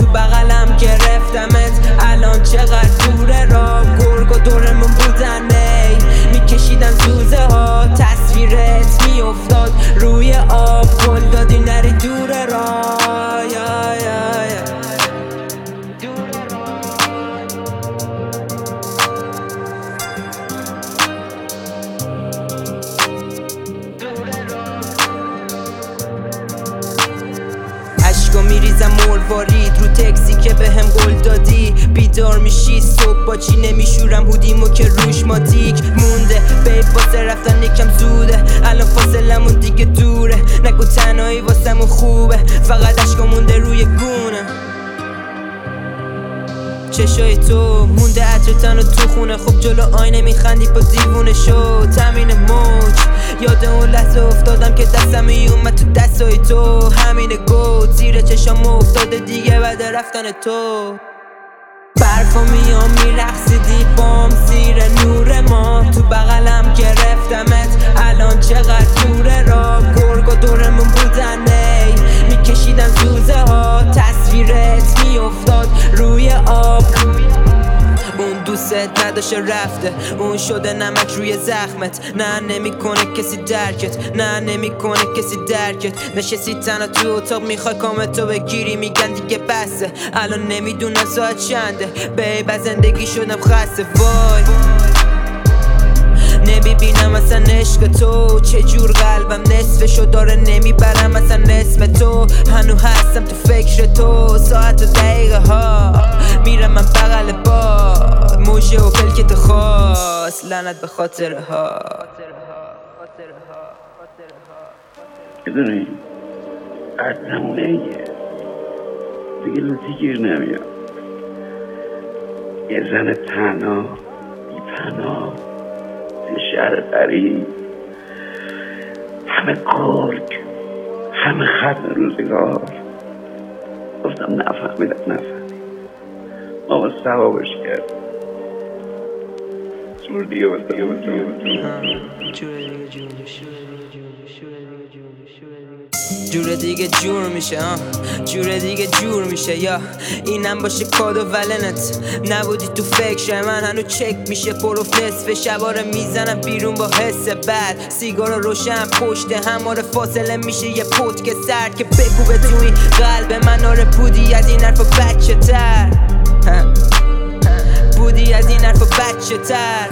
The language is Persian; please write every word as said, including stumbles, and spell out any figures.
بغلم گرفتمت الان چقدر دوره را گرگ و دورمون بودن ای میکشیدن زوزه ها تصویرت میافتاد روی آب گل دادی نری دوره را یا یا یا اشکا میریزم مروارید رو تکسی که به هم گل دادی بیدار میشی صبح با چی نمیشورم هودیمو که روش ماتیک مونده بیب واسه رفتن یکم زوده الان فاصلمون دیگه دوره نگو تنهایی واسمون خوبه فقط اشکا مونده روی گونه چشای تو مونده عطر تن و تو خونه خب جلو آینه میخندی با دیوونه شو تمرین موج یاد اون لحظه افتادم که دستم اومد تو دستای تو همینه گو زیر چشام افتاده دیگه بعد رفتن تو برفا میام میرقصیدی بام زیر نور ما تو بغلم گرفتمت الان چقدر دوره را گرگ و دورمون بودن ای میکشیدن زوزه ها تصویرت میافتاد روی آب اون دوست نداشته رفته اون شده نمک روی زخمت نه نمیکنه کسی درکت نه نمیکنه کسی درکت نشستی تنها تو اتاق میخوای کامتو بگیری میگن دیگه بسه الان نمیدونم ساعت چنده بیب از زندگی شدم خسته وای نمیبینم اصلا عشق تو چجور قلبم نصفشو داره نمیبرم اصلا اسم تو هنو هستم تو فکر تو ساعت و دقیقه ها میرم من بغل باد موجه و پلکت خواست لعنت به خاطره ها بدونی قد نمونه ایه دیگه لوتی گیر نمیاد یه زن تنها بی پناه شهر غریب همه گرگ همه ختم روزگار گفتم نفهمیدم نفهمید ما با ثوابش کرد جور دیگه با ثوابش جور دیگه جور میشه ها جور دیگه جور میشه یا اینم باشه کادو ولنت نبودی تو فکر من هنو چک میشه پروف نصف شباره میزنم بیرون با حس بد سیگارا روشن پشت هماره فاصله میشه یه پوت که سرد که بکوبه تو این قلب من آره بودی از این حرفا بچه تر بودی از این حرفا بچه تر